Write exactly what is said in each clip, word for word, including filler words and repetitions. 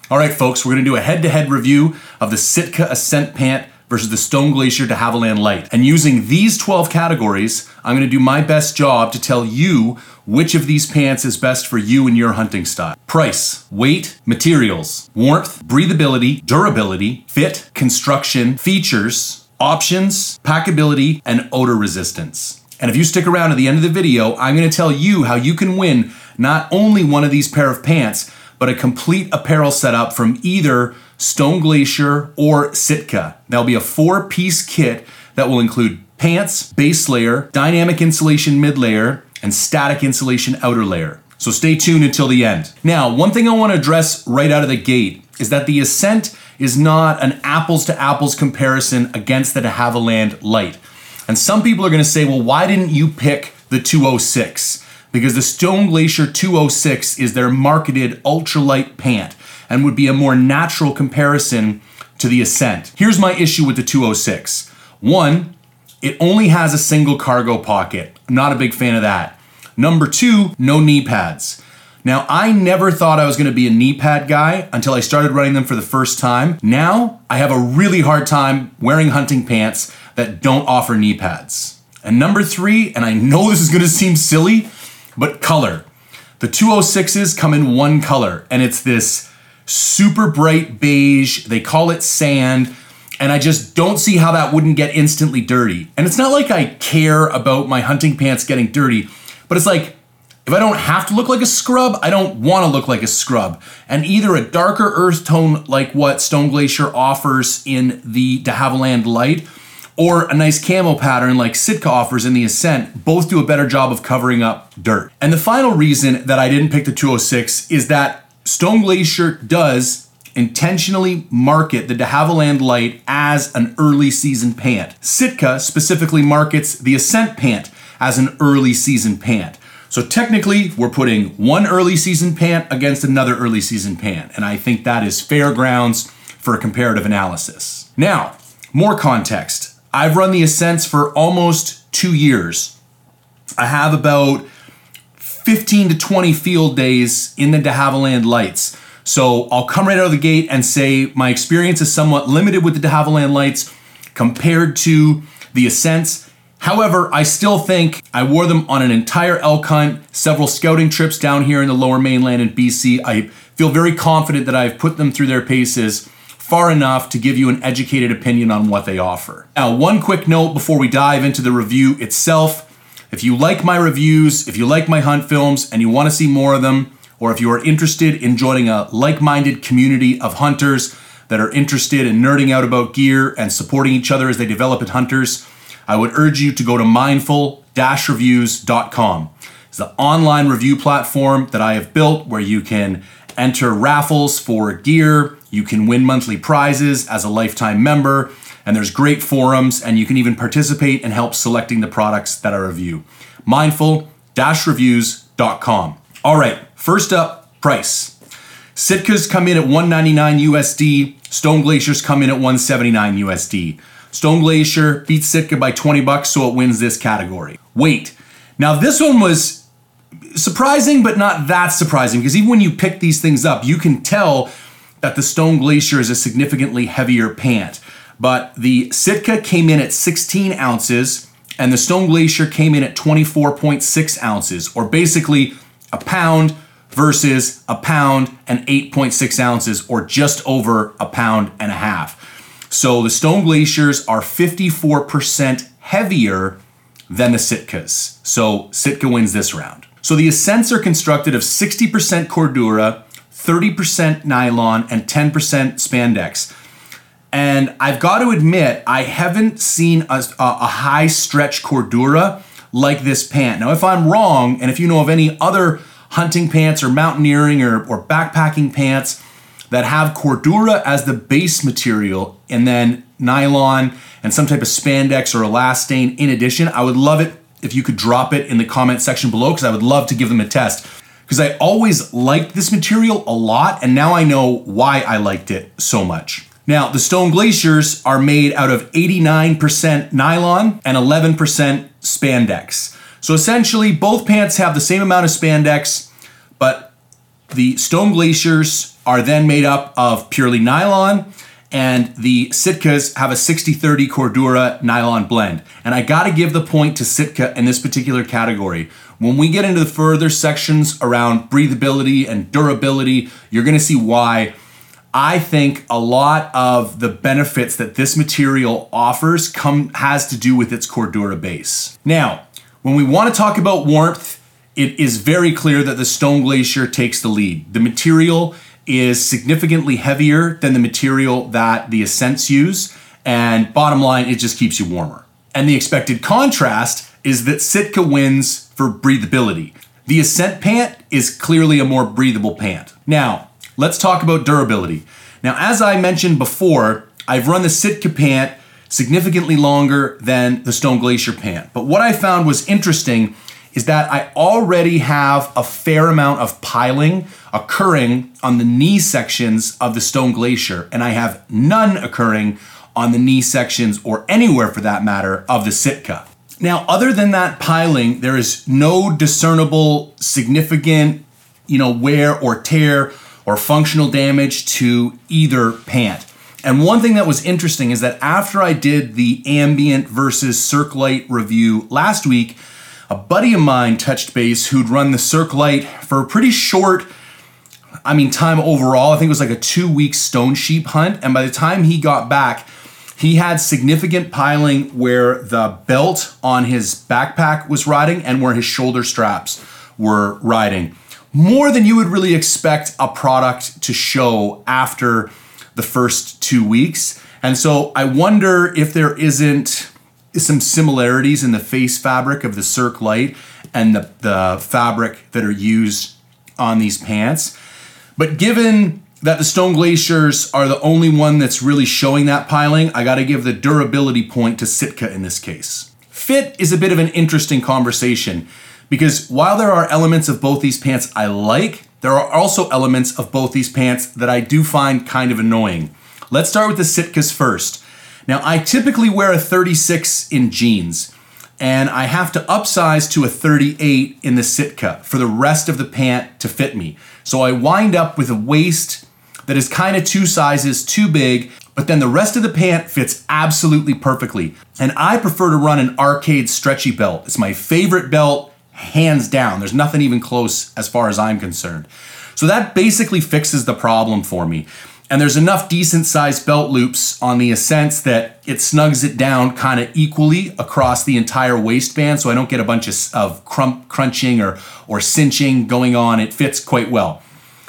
All right, folks, we're gonna do a head-to-head review of the Sitka Ascent Pant versus the Stone Glacier de Havilland Light. And using these twelve categories, I'm gonna do my best job to tell you which of these pants is best for you and your hunting style. Price, weight, materials, warmth, breathability, durability, fit, construction, features, options, packability, and odor resistance. And if you stick around to the end of the video, I'm gonna tell you how you can win not only one of these pair of pants, but a complete apparel setup from either Stone Glacier or Sitka. That'll be a four-piece kit that will include pants, base layer, dynamic insulation mid layer, and static insulation outer layer. So stay tuned until the end. Now, one thing I want to address right out of the gate is that the Ascent is not an apples to apples comparison against the de Havilland Light. And some people are going to say, well, why didn't you pick the two oh six? Because the Stone Glacier two oh six is their marketed ultralight pant and would be a more natural comparison to the Ascent. Here's my issue with the two oh six. One, it only has a single cargo pocket. I'm not a big fan of that. Number two, no knee pads. Now, I never thought I was gonna be a knee pad guy until I started running them for the first time. Now, I have a really hard time wearing hunting pants that don't offer knee pads. And number three, and I know this is gonna seem silly, but color. The two oh sixes come in one color, and it's this super bright beige. They call it sand, and I just don't see how that wouldn't get instantly dirty. And it's not like I care about my hunting pants getting dirty, but it's like, if I don't have to look like a scrub, I don't want to look like a scrub. And either a darker earth tone like what Stone Glacier offers in the de Havilland Light, or a nice camo pattern like Sitka offers in the Ascent, both do a better job of covering up dirt. And the final reason that I didn't pick the two oh six is that Stone Glacier does intentionally market the de Havilland Light as an early season pant. Sitka specifically markets the Ascent pant as an early season pant. So technically, we're putting one early season pant against another early season pant, and I think that is fair grounds for a comparative analysis. Now, more context. I've run the Ascents for almost two years. I have about fifteen to twenty field days in the de Havilland Lights. So I'll come right out of the gate and say my experience is somewhat limited with the de Havilland Lights compared to the Ascents. However, I still think I wore them on an entire elk hunt, several scouting trips down here in the lower mainland in B C. I feel very confident that I've put them through their paces far enough to give you an educated opinion on what they offer. Now, one quick note before we dive into the review itself. If you like my reviews, if you like my hunt films and you want to see more of them, or if you are interested in joining a like-minded community of hunters that are interested in nerding out about gear and supporting each other as they develop as hunters, I would urge you to go to mindful dash reviews dot com. It's the online review platform that I have built where you can enter raffles for gear, you can win monthly prizes as a lifetime member, and there's great forums, and you can even participate and help selecting the products that I review. mindful dash reviews dot com. All right, first up, price. Sitka's come in at one ninety-nine U S D, Stone Glacier's come in at one seventy-nine U S D. Stone Glacier beats Sitka by twenty bucks, so it wins this category. Weight. Now this one was surprising, but not that surprising, because even when you pick these things up, you can tell that the Stone Glacier is a significantly heavier pant. But the Sitka came in at sixteen ounces, and the Stone Glacier came in at twenty-four point six ounces, or basically a pound versus a pound and eight point six ounces, or just over a pound and a half. So the Stone Glaciers are fifty-four percent heavier than the Sitkas. So Sitka wins this round. So the Ascents are constructed of sixty percent Cordura, thirty percent nylon, and ten percent spandex. And I've got to admit, I haven't seen a, a high stretch Cordura like this pant. Now, if I'm wrong, and if you know of any other hunting pants or mountaineering or, or backpacking pants that have Cordura as the base material and then nylon and some type of spandex or elastane in addition, I would love it if you could drop it in the comment section below, because I would love to give them a test. Because I always liked this material a lot, and now I know why I liked it so much. Now, the Stone Glaciers are made out of eighty-nine percent nylon and eleven percent spandex. So essentially, both pants have the same amount of spandex, but the Stone Glaciers are then made up of purely nylon, and the Sitkas have a sixty thirty Cordura nylon blend. And I gotta give the point to Sitka in this particular category. When we get into the further sections around breathability and durability, you're gonna see why I think a lot of the benefits that this material offers come has to do with its Cordura base. Now, when we want to talk about warmth, it is very clear that the Stone Glacier takes the lead. The material is significantly heavier than the material that the Ascents use, and bottom line, it just keeps you warmer. And the expected contrast is that Sitka wins for breathability. The Ascent pant is clearly a more breathable pant. Now, let's talk about durability. Now, as I mentioned before, I've run the Sitka pant significantly longer than the Stone Glacier pant. But what I found was interesting is that I already have a fair amount of piling occurring on the knee sections of the Stone Glacier, and I have none occurring on the knee sections, or anywhere for that matter, of the Sitka. Now, other than that piling, there is no discernible significant, you know, wear or tear or functional damage to either pant. And one thing that was interesting is that after I did the ambient versus Circlite review last week, a buddy of mine touched base who'd run the Circlite for a pretty short, I mean, time overall. I think it was like a two week stone sheep hunt. And by the time he got back, he had significant piling where the belt on his backpack was riding and where his shoulder straps were riding. More than you would really expect a product to show after the first two weeks. And so I wonder if there isn't some similarities in the face fabric of the Circlite and the, the fabric that are used on these pants. But given that the Stone Glaciers are the only one that's really showing that piling, I gotta give the durability point to Sitka in this case. Fit is a bit of an interesting conversation, because while there are elements of both these pants I like, there are also elements of both these pants that I do find kind of annoying. Let's start with the Sitkas first. Now, I typically wear a thirty-six in jeans, and I have to upsize to a thirty-eight in the Sitka for the rest of the pant to fit me. So I wind up with a waist that is kind of two sizes too big, but then the rest of the pant fits absolutely perfectly. And I prefer to run an Arcade stretchy belt. It's my favorite belt, hands down. There's nothing even close as far as I'm concerned. So that basically fixes the problem for me. And there's enough decent sized belt loops on the Ascents that it snugs it down kind of equally across the entire waistband, so I don't get a bunch of, of crump, crunching or, or cinching going on. It fits quite well.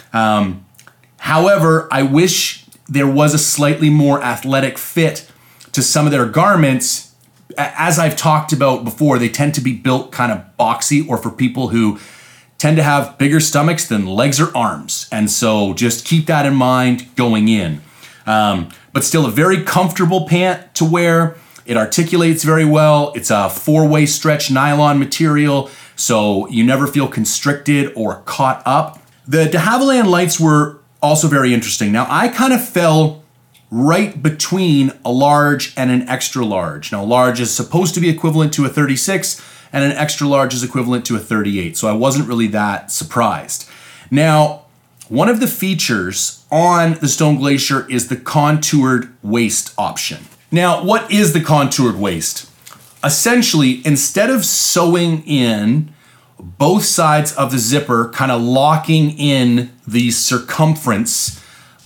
Um, however, I wish there was a slightly more athletic fit to some of their garments. As I've talked about before, they tend to be built kind of boxy, or for people who tend to have bigger stomachs than legs or arms. And so just keep that in mind going in. Um, but still a very comfortable pant to wear. It articulates very well. It's a four-way stretch nylon material, so you never feel constricted or caught up. The de Havilland Lights were also very interesting. Now, I kind of fell right between a large and an extra large. Now, large is supposed to be equivalent to a thirty-six, and an extra large is equivalent to a thirty-eight, so I wasn't really that surprised. Now, one of the features on the Stone Glacier is the contoured waist option. Now, what is the contoured waist? Essentially, instead of sewing in both sides of the zipper, kind of locking in the circumference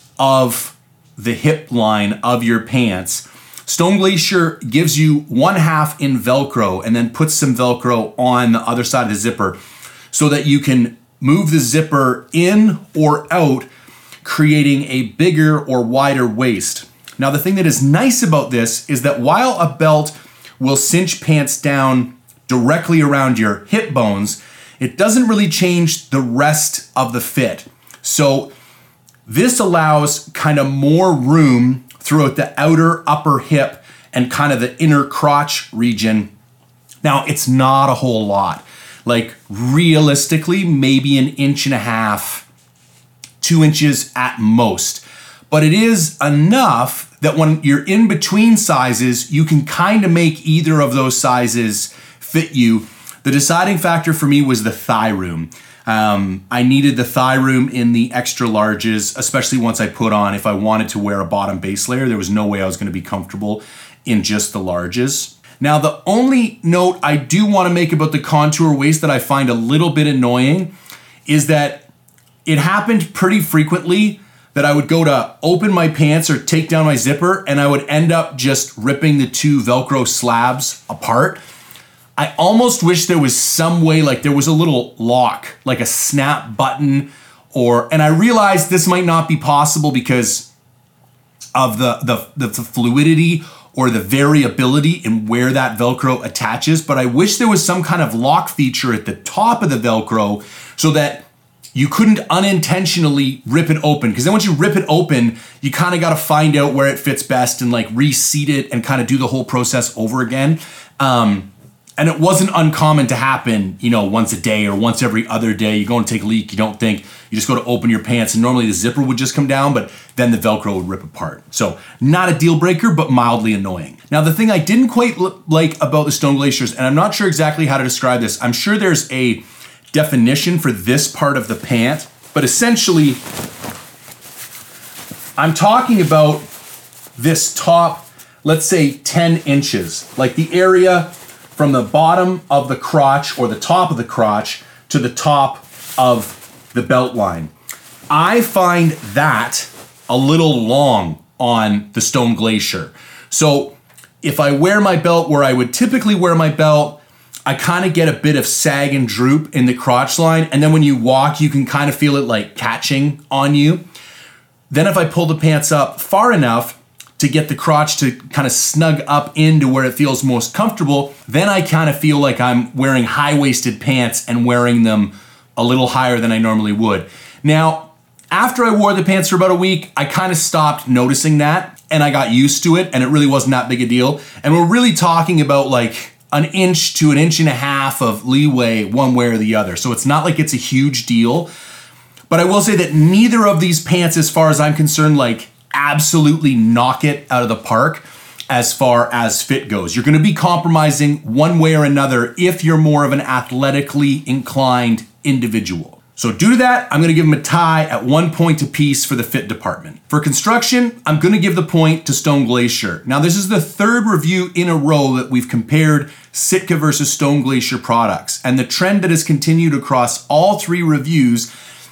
of the hip line of your pants, Stone Glacier gives you one half in Velcro and then puts some Velcro on the other side of the zipper so that you can move the zipper in or out, creating a bigger or wider waist. Now, the thing that is nice about this is that while a belt will cinch pants down directly around your hip bones, it doesn't really change the rest of the fit. So this allows kind of more room throughout the outer upper hip and kind of the inner crotch region. Now, it's not a whole lot. Like realistically, maybe an inch and a half, two inches at most. But it is enough that when you're in between sizes, you can kind of make either of those sizes fit you. The deciding factor for me was the thigh room. Um, I needed the thigh room in the extra larges, especially once I put on, if I wanted to wear a bottom base layer, there was no way I was going to be comfortable in just the larges. Now, the only note I do want to make about the contour waist that I find a little bit annoying is that it happened pretty frequently that I would go to open my pants or take down my zipper and I would end up just ripping the two Velcro slabs apart. I almost wish there was some way, like there was a little lock, like a snap button, or, and I realized this might not be possible because of the, the, the, the fluidity or the variability in where that Velcro attaches, but I wish there was some kind of lock feature at the top of the Velcro so that you couldn't unintentionally rip it open. Because then once you rip it open, you kind of got to find out where it fits best and like reseat it and kind of do the whole process over again. Um, And it wasn't uncommon to happen, you know, once a day or once every other day. You go and take a leak, you don't think, you just go to open your pants and normally the zipper would just come down, but then the Velcro would rip apart. So not a deal breaker, but mildly annoying. Now, the thing I didn't quite like about the Stone Glaciers, and I'm not sure exactly how to describe this, I'm sure there's a definition for this part of the pant, but essentially, I'm talking about this top, let's say ten inches, like the area from the bottom of the crotch or the top of the crotch to the top of the belt line. I find that a little long on the Stone Glacier. So if I wear my belt where I would typically wear my belt, I kind of get a bit of sag and droop in the crotch line. And then when you walk, you can kind of feel it like catching on you. Then if I pull the pants up far enough to get the crotch to kind of snug up into where it feels most comfortable, then I kind of feel like I'm wearing high-waisted pants and wearing them a little higher than I normally would. Now, after I wore the pants for about a week, I kind of stopped noticing that and I got used to it and it really wasn't that big a deal. And we're really talking about like an inch to an inch and a half of leeway one way or the other. So it's not like it's a huge deal. But I will say that neither of these pants, as far as I'm concerned, like absolutely knock it out of the park as far as fit goes. You're going to be compromising one way or another if you're more of an athletically inclined individual. So due to that, I'm going to give them a tie at one point apiece for the fit department. For construction, I'm going to give the point to Stone Glacier. Now, this is the third review in a row that we've compared Sitka versus Stone Glacier products. And the trend that has continued across all three reviews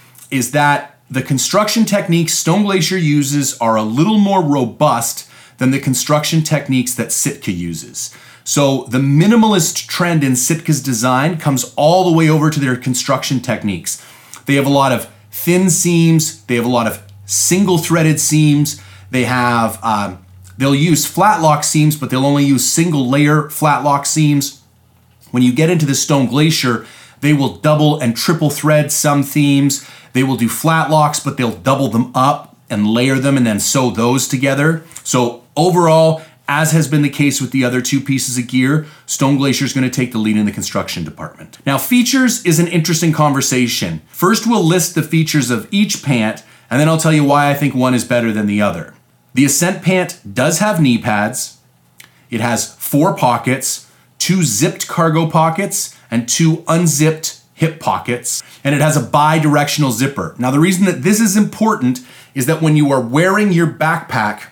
is that the construction techniques Stone Glacier uses are a little more robust than the construction techniques that Sitka uses. So the minimalist trend in Sitka's design comes all the way over to their construction techniques. They have a lot of thin seams, they have a lot of single threaded seams, they have, um, they'll use flat lock seams, but they'll only use single layer flat lock seams. When you get into the Stone Glacier, they will double and triple thread some themes. They will do flat locks, but they'll double them up and layer them and then sew those together. So overall, as has been the case with the other two pieces of gear, Stone Glacier is going to take the lead in the construction department. Now, features is an interesting conversation. First, we'll list the features of each pant, and then I'll tell you why I think one is better than the other. The Ascent pant does have knee pads. It has four pockets, two zipped cargo pockets, and two unzipped hip pockets, and it has a bi-directional zipper. Now, the reason that this is important is that when you are wearing your backpack,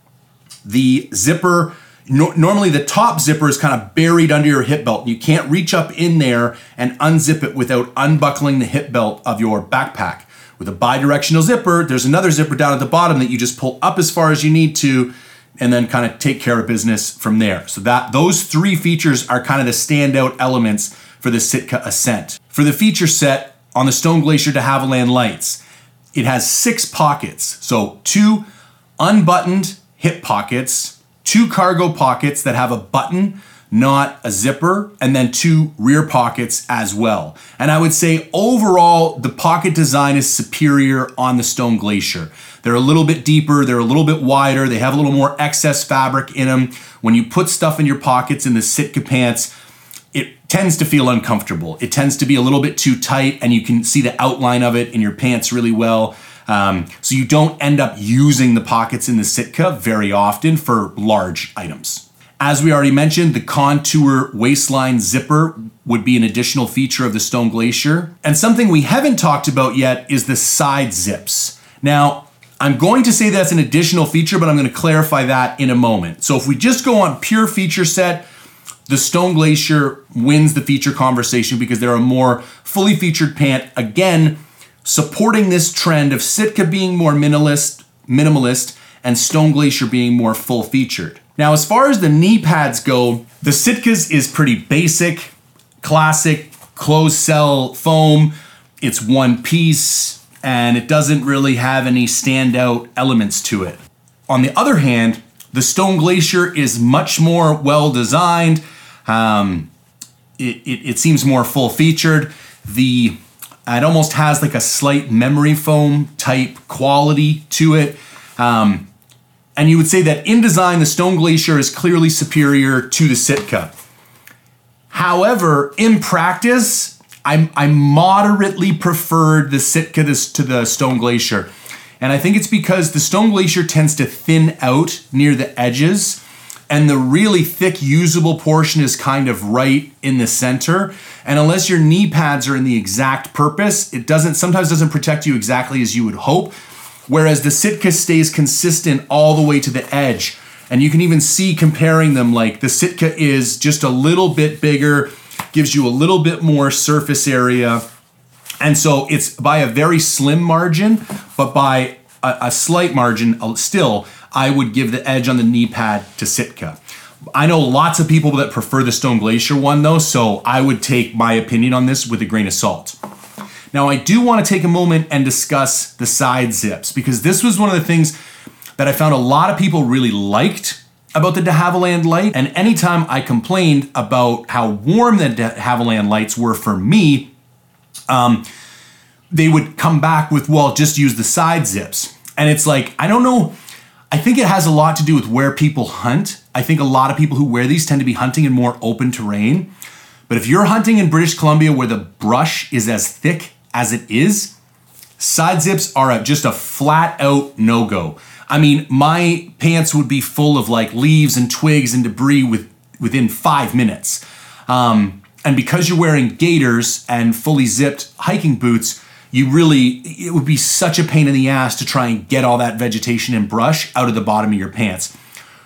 the zipper, no, normally the top zipper is kind of buried under your hip belt. You can't reach up in there and unzip it without unbuckling the hip belt of your backpack. With a bi-directional zipper, there's another zipper down at the bottom that you just pull up as far as you need to and then kind of take care of business from there. So that those three features are kind of the standout elements for the Sitka Ascent. For the feature set on the Stone Glacier de Havilland Lights, it has six pockets. So two unbuttoned hip pockets, two cargo pockets that have a button, not a zipper, and then two rear pockets as well. And I would say overall, the pocket design is superior on the Stone Glacier. They're a little bit deeper, they're a little bit wider, they have a little more excess fabric in them. When you put stuff in your pockets in the Sitka pants, it tends to feel uncomfortable. It tends to be a little bit too tight and you can see the outline of it in your pants really well. Um, so you don't end up using the pockets in the Sitka very often for large items. As we already mentioned, the contour waistline zipper would be an additional feature of the Stone Glacier. And something we haven't talked about yet is the side zips. Now, I'm going to say that's an additional feature, but I'm going to clarify that in a moment. So if we just go on pure feature set, the Stone Glacier wins the feature conversation because they're a more fully featured pant. Again, supporting this trend of Sitka being more minimalist, minimalist and Stone Glacier being more full featured. Now, as far as the knee pads go, the Sitka's is pretty basic, classic, closed cell foam. It's one piece and it doesn't really have any standout elements to it. On the other hand, the Stone Glacier is much more well designed. Um, it, it, it seems more full featured. The It almost has like a slight memory foam type quality to it. Um, and you would say that in design, the Stone Glacier is clearly superior to the Sitka. However, in practice, I, I moderately preferred the Sitka to the Stone Glacier. And I think it's because the Stone Glacier tends to thin out near the edges and the really thick usable portion is kind of right in the center. And unless your knee pads are in the exact purpose, it doesn't sometimes doesn't protect you exactly as you would hope. Whereas the Sitka stays consistent all the way to the edge. And you can even see comparing them, like the Sitka is just a little bit bigger, gives you a little bit more surface area. And so it's by a very slim margin, but by a, a slight margin still, I would give the edge on the knee pad to Sitka. I know lots of people that prefer the Stone Glacier one though, so I would take my opinion on this with a grain of salt. Now I do want to take a moment and discuss the side zips because this was one of the things that I found a lot of people really liked about the de Havilland Light. And anytime I complained about how warm the de Havilland Lights were for me, um, they would come back with, well, just use the side zips. And it's like, I don't know, I think it has a lot to do with where people hunt. I think a lot of people who wear these tend to be hunting in more open terrain. But if you're hunting in British Columbia where the brush is as thick as it is, side zips are a, just a flat out no-go. I mean, my pants would be full of like leaves and twigs and debris with, within five minutes. Um, and because you're wearing gaiters and fully zipped hiking boots, you really, it would be such a pain in the ass to try and get all that vegetation and brush out of the bottom of your pants.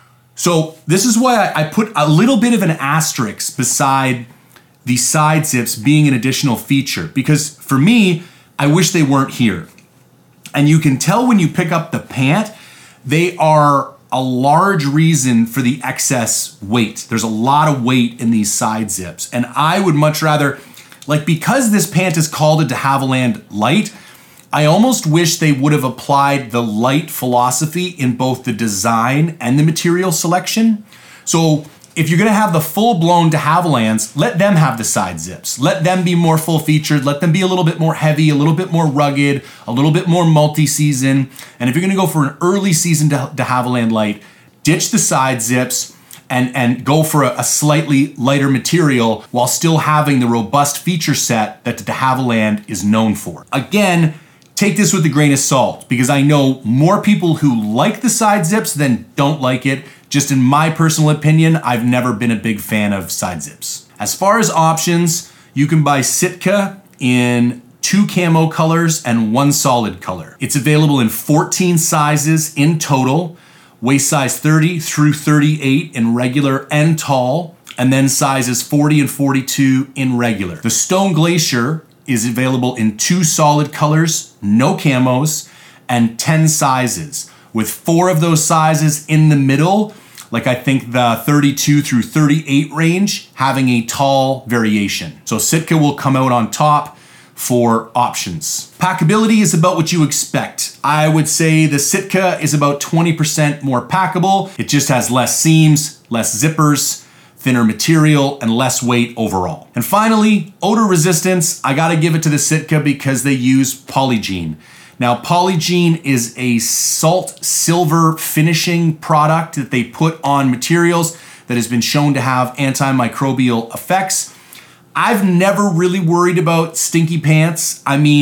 So this is why I, I put a little bit of an asterisk beside the side zips being an additional feature, because for me, I wish they weren't here. And you can tell when you pick up the pant, they are a large reason for the excess weight. There's a lot of weight in these side zips. And I would much rather, like, because this pant is called a de Havilland Light, I almost wish they would have applied the light philosophy in both the design and the material selection. So if you're gonna have the full-blown de Havillands, let them have the side zips. Let them be more full-featured, let them be a little bit more heavy, a little bit more rugged, a little bit more multi-season. And if you're gonna go for an early season de Havilland Light, ditch the side zips and, and go for a, a slightly lighter material while still having the robust feature set that the de Havilland is known for. Again, take this with a grain of salt, because I know more people who like the side zips than don't like it. Just in my personal opinion, I've never been a big fan of side zips. As far as options, you can buy Sitka in two camo colors and one solid color. It's available in fourteen sizes in total, waist size thirty through thirty-eight in regular and tall, and then sizes forty and forty-two in regular. The Stone Glacier is available in two solid colors, no camos, and ten sizes, with four of those sizes in the middle, like I think the thirty-two through thirty-eight range, having a tall variation. So Sitka will come out on top for options. Packability is about what you expect. I would say the Sitka is about twenty percent more packable. It just has less seams, less zippers, thinner material, and less weight overall. And finally, odor resistance. I gotta give it to the Sitka because they use Polygiene. Now, Polygiene is a salt silver finishing product that they put on materials that has been shown to have antimicrobial effects. I've never really worried about stinky pants. I mean,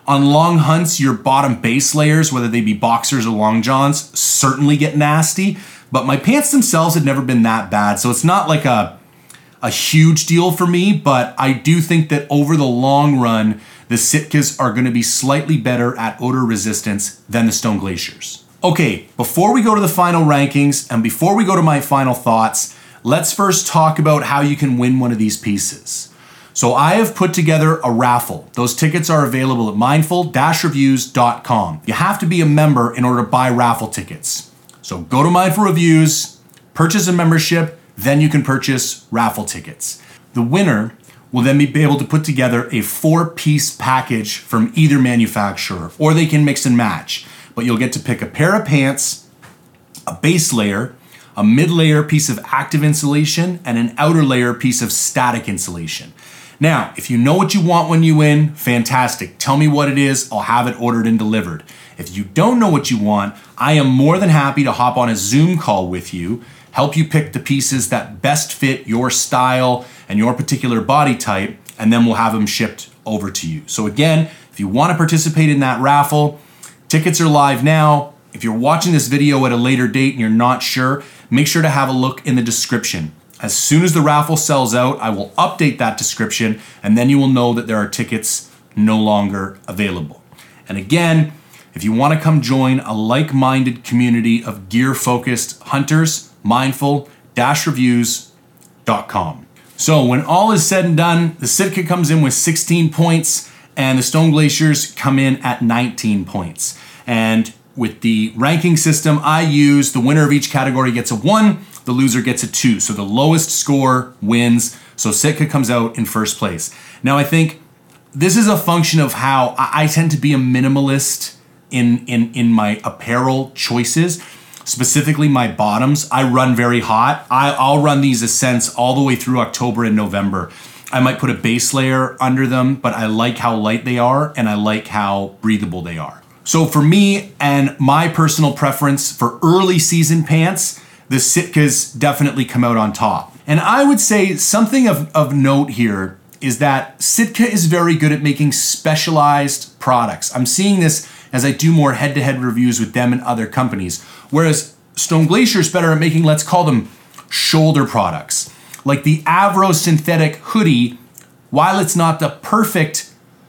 On long hunts, your bottom base layers, whether they be boxers or long johns, certainly get nasty. But my pants themselves had never been that bad. So it's not like a, a huge deal for me, but I do think that over the long run, the Sitkas are gonna be slightly better at odor resistance than the Stone Glaciers. Okay, before we go to the final rankings and before we go to my final thoughts, let's first talk about how you can win one of these pieces. So I have put together a raffle. Those tickets are available at mindful dash reviews dot com. You have to be a member in order to buy raffle tickets. So go to Mindful Reviews, purchase a membership, then you can purchase raffle tickets. The winner will then be able to put together a four-piece package from either manufacturer, or they can mix and match. But you'll get to pick a pair of pants, a base layer, a mid-layer piece of active insulation, and an outer layer piece of static insulation. Now, if you know what you want when you win, fantastic. Tell me what it is, I'll have it ordered and delivered. If you don't know what you want, I am more than happy to hop on a Zoom call with you, help you pick the pieces that best fit your style and your particular body type, and then we'll have them shipped over to you. So again, if you want to participate in that raffle, tickets are live now. If you're watching this video at a later date and you're not sure, make sure to have a look in the description. As soon as the raffle sells out, I will update that description, and then you will know that there are tickets no longer available. And again, if you want to come join a like-minded community of gear-focused hunters, mindful dash reviews dot com. So when all is said and done, the Sitka comes in with sixteen points, and the Stone Glaciers come in at nineteen points. And with the ranking system I use, the winner of each category gets a one, the loser gets a two. So the lowest score wins. So Sitka comes out in first place. Now I think this is a function of how I tend to be a minimalist in, in, in my apparel choices, specifically my bottoms. I run very hot. I, I'll run these Ascents all the way through October and November. I might put a base layer under them, but I like how light they are and I like how breathable they are. So for me and my personal preference for early season pants, the Sitkas definitely come out on top. And I would say something of, of note here is that Sitka is very good at making specialized products. I'm seeing this as I do more head-to-head reviews with them and other companies, whereas Stone Glacier is better at making, let's call them shoulder products. Like the Avro synthetic hoodie, while it's not the perfect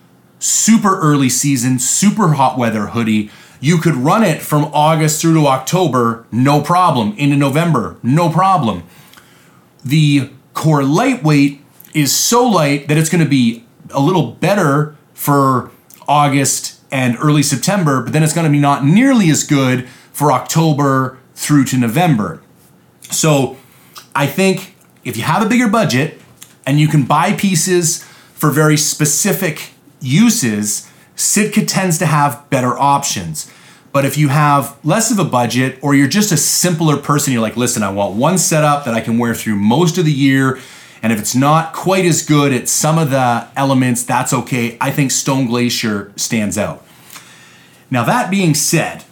super early season, super hot weather hoodie, you could run it from August through to October, no problem. Into November, no problem. The Core Lightweight is so light that it's gonna be a little better for August and early September, but then it's gonna be not nearly as good for October through to November. So I think if you have a bigger budget and you can buy pieces for very specific uses, Sitka tends to have better options. But if you have less of a budget or you're just a simpler person, you're like, listen, I want one setup that I can wear through most of the year, and if it's not quite as good at some of the elements, that's okay. I think Stone Glacier stands out. Now that being said,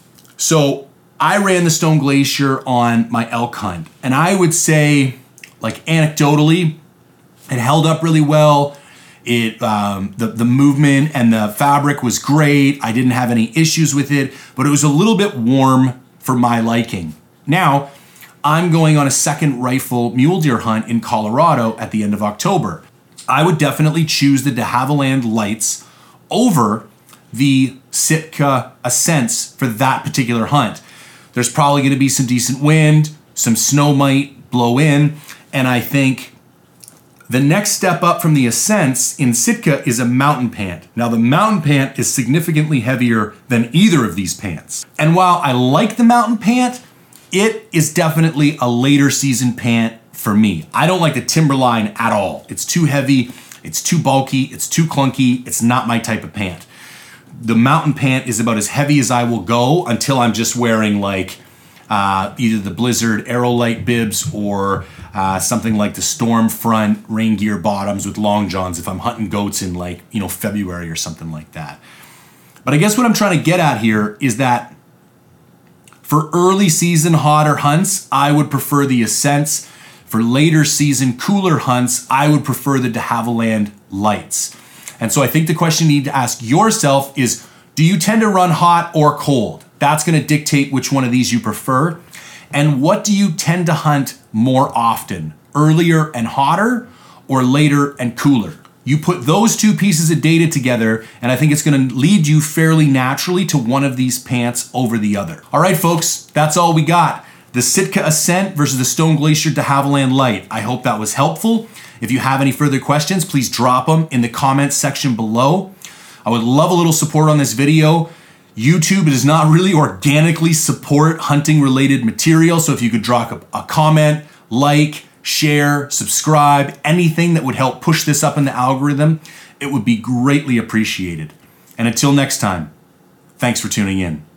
so I ran the Stone Glacier on my elk hunt, and I would say, like anecdotally, it held up really well. It um, the, the movement and the fabric was great. I didn't have any issues with it, but it was a little bit warm for my liking. Now, I'm going on a second rifle mule deer hunt in Colorado at the end of October. I would definitely choose the de Havilland Lights over the Sitka Ascents for that particular hunt. There's probably going to be some decent wind, some snow might blow in, and I think the next step up from the Ascents in Sitka is a mountain pant. Now the mountain pant is significantly heavier than either of these pants. And while I like the mountain pant, it is definitely a later season pant for me. I don't like the Timberline at all. It's too heavy, it's too bulky, it's too clunky, it's not my type of pant. The mountain pant is about as heavy as I will go until I'm just wearing like uh, either the Blizzard Aerolite bibs or uh, something like the Stormfront rain gear bottoms with long johns if I'm hunting goats in like, you know, February or something like that. But I guess what I'm trying to get at here is that for early season hotter hunts, I would prefer the Ascents. For later season cooler hunts, I would prefer the de Havilland Lights. And so I think the question you need to ask yourself is, do you tend to run hot or cold? That's going to dictate which one of these you prefer. And what do you tend to hunt more often? Earlier and hotter or later and cooler? You put those two pieces of data together, and I think it's going to lead you fairly naturally to one of these pants over the other. All right, folks, that's all we got. The Sitka Ascent versus the Stone Glacier de Havilland Light. I hope that was helpful. If you have any further questions, please drop them in the comments section below. I would love a little support on this video. YouTube does not really organically support hunting related material, so if you could drop a, a comment, like, share, subscribe, anything that would help push this up in the algorithm, it would be greatly appreciated. And until next time, thanks for tuning in.